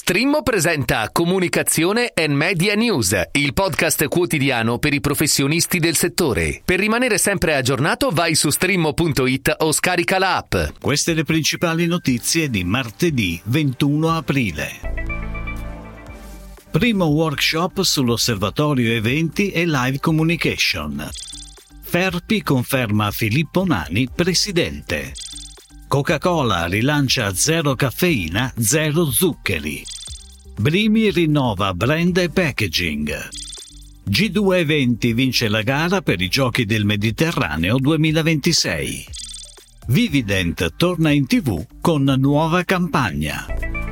Strimmo presenta Comunicazione and Media News, il podcast quotidiano per i professionisti del settore. Per rimanere sempre aggiornato vai su strimmo.it o scarica la app. Queste le principali notizie di martedì 21 aprile. Primo workshop sull'osservatorio eventi e live communication. Ferpi conferma Filippo Nani presidente. Coca-Cola rilancia zero caffeina, zero zuccheri. Brimi rinnova brand e packaging. G2 Eventi vince la gara per i Giochi del Mediterraneo 2026. Vivident torna in TV con nuova campagna.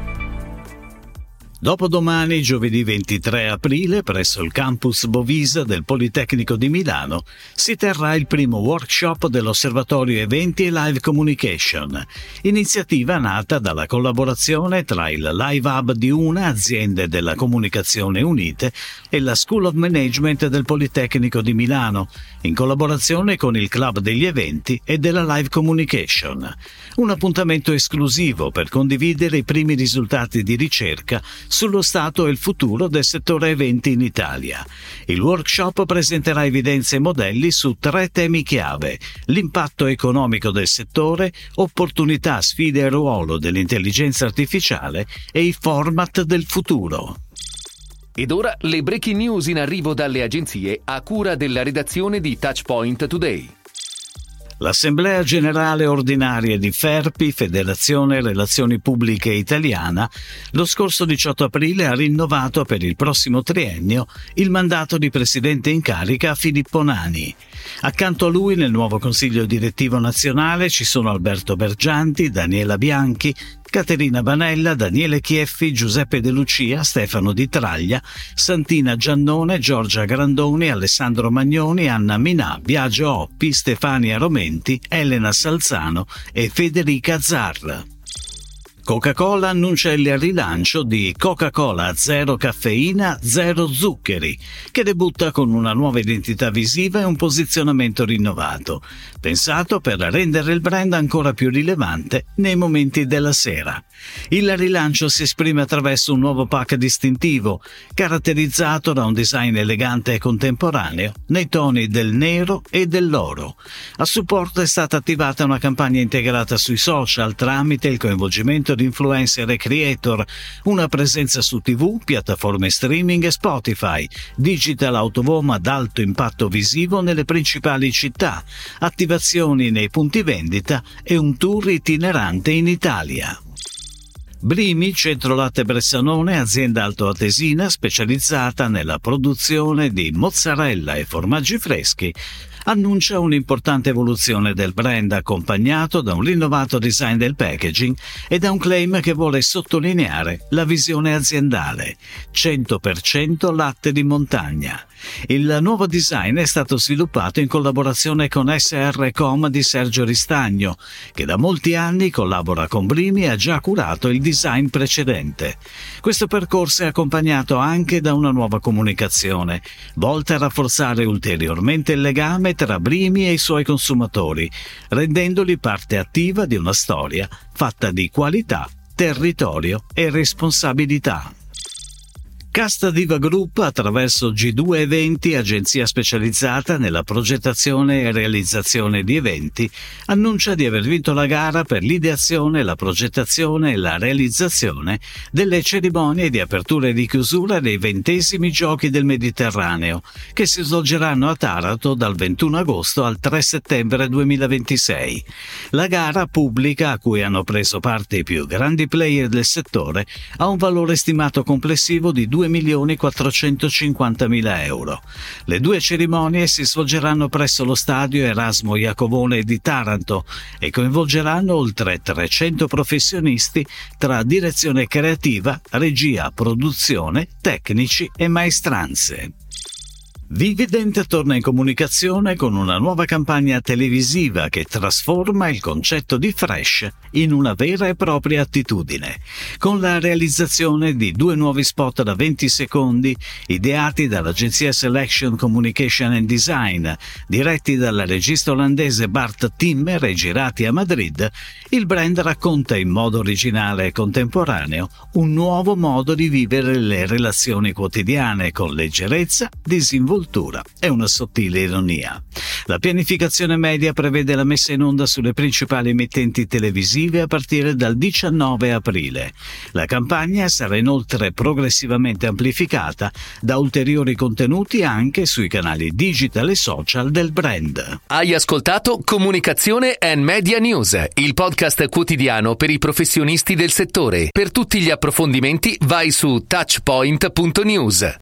Dopodomani, giovedì 23 aprile, presso il campus Bovisa del Politecnico di Milano, si terrà il primo workshop dell'Osservatorio Eventi e Live Communication, iniziativa nata dalla collaborazione tra il Live Hub di Una, aziende della comunicazione unite, e la School of Management del Politecnico di Milano, in collaborazione con il Club degli Eventi e della Live Communication. Un appuntamento esclusivo per condividere i primi risultati di ricerca sullo stato e il futuro del settore eventi in Italia. Il workshop presenterà evidenze e modelli su 3 temi chiave: l'impatto economico del settore, opportunità, sfide e ruolo dell'intelligenza artificiale e i format del futuro. Ed ora le breaking news in arrivo dalle agenzie a cura della redazione di Touchpoint Today. L'Assemblea Generale Ordinaria di Ferpi, Federazione Relazioni Pubbliche Italiana, lo scorso 18 aprile ha rinnovato per il prossimo triennio il mandato di presidente in carica a Filippo Nani. Accanto a lui nel nuovo Consiglio Direttivo Nazionale ci sono Alberto Bergianti, Daniela Bianchi, Caterina Banella, Daniele Chieffi, Giuseppe De Lucia, Stefano Di Traglia, Santina Giannone, Giorgia Grandoni, Alessandro Magnoni, Anna Minà, Biagio Oppi, Stefania Romenti, Elena Salzano e Federica Zarra. Coca-Cola annuncia il rilancio di Coca-Cola Zero Caffeina, Zero Zuccheri, che debutta con una nuova identità visiva e un posizionamento rinnovato, pensato per rendere il brand ancora più rilevante nei momenti della sera. Il rilancio si esprime attraverso un nuovo pack distintivo, caratterizzato da un design elegante e contemporaneo nei toni del nero e dell'oro. A supporto è stata attivata una campagna integrata sui social tramite il coinvolgimento di influencer e creator, una presenza su TV, piattaforme streaming e Spotify, digital out of home ad alto impatto visivo nelle principali città, attivazioni nei punti vendita e un tour itinerante in Italia. Brimi, Centro Latte Bressanone, azienda altoatesina specializzata nella produzione di mozzarella e formaggi freschi, annuncia un'importante evoluzione del brand accompagnato da un rinnovato design del packaging e da un claim che vuole sottolineare la visione aziendale: 100% latte di montagna. Il nuovo design è stato sviluppato in collaborazione con SRCom di Sergio Ristagno, che da molti anni collabora con Brimi e ha già curato il design precedente. Questo percorso è accompagnato anche da una nuova comunicazione, volta a rafforzare ulteriormente il legame tra Brimi e i suoi consumatori, rendendoli parte attiva di una storia fatta di qualità, territorio e responsabilità. Casta Diva Group, attraverso G2 Eventi, agenzia specializzata nella progettazione e realizzazione di eventi, annuncia di aver vinto la gara per l'ideazione, la progettazione e la realizzazione delle cerimonie di apertura e di chiusura dei 20esimi Giochi del Mediterraneo, che si svolgeranno a Taranto dal 21 agosto al 3 settembre 2026. La gara pubblica, a cui hanno preso parte i più grandi player del settore, ha un valore stimato complessivo di 2.450.000 euro. Le 2 cerimonie si svolgeranno presso lo stadio Erasmo Iacovone di Taranto e coinvolgeranno oltre 300 professionisti tra direzione creativa, regia, produzione, tecnici e maestranze. Vivident torna in comunicazione con una nuova campagna televisiva che trasforma il concetto di fresh in una vera e propria attitudine, con la realizzazione di 2 nuovi spot da 20 secondi ideati dall'agenzia Selection Communication and Design, diretti dal regista olandese Bart Timmer e girati a Madrid. Il brand racconta in modo originale e contemporaneo un nuovo modo di vivere le relazioni quotidiane con leggerezza, disinvoltura e una sottile ironia. La pianificazione media prevede la messa in onda sulle principali emittenti televisive a partire dal 19 aprile. La campagna sarà inoltre progressivamente amplificata da ulteriori contenuti anche sui canali digital e social del brand. Hai ascoltato Comunicazione and Media News, il podcast quotidiano per i professionisti del settore. Per tutti gli approfondimenti vai su touchpoint.news.